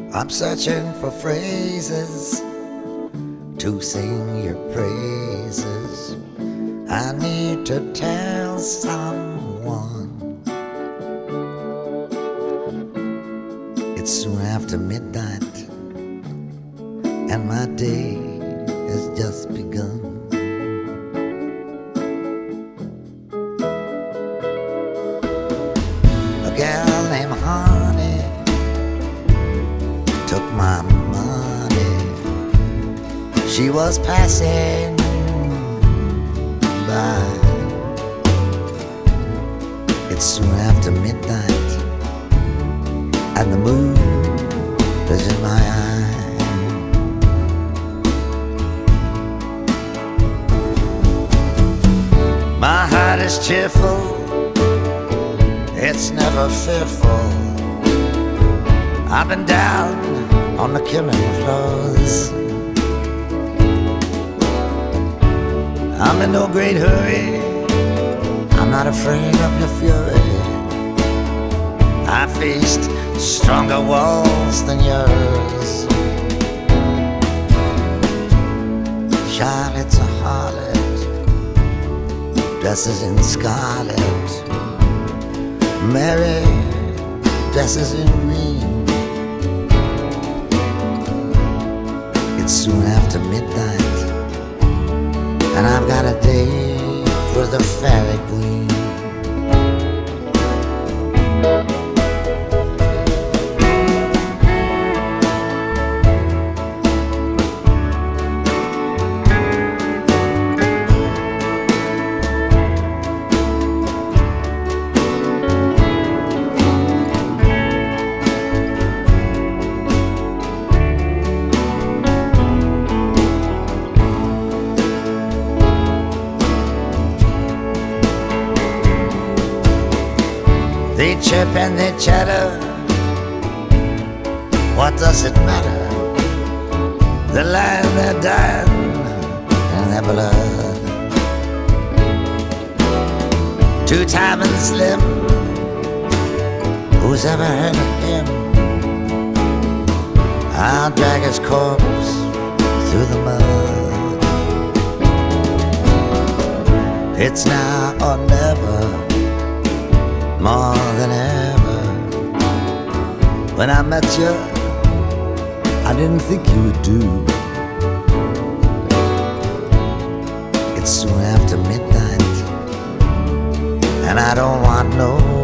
I'm searching for phrases to sing your praises. I need to tell someone. It's soon after midnight, and my day has just begun. A gal named Honey took my money. She was passing by. It's soon after midnight, and the moon is in my eye. My heart is cheerful, it's never fearful. I've been down on the killing floors. I'm in no great hurry, I'm not afraid of your fury. I faced stronger walls than yours. Charlotte's a harlot, dresses in scarlet. Mary dresses in green. It's soon after midnight, and I've got a date for the fairy queen. They chirp and they chatter, what does it matter? They lie and they're dying in their blood. Two-time and slim, who's ever heard of him? I'll drag his corpse through the mud. It's now or never, more than ever. When I met you, I didn't think you would do. It's soon after midnight, and I don't want no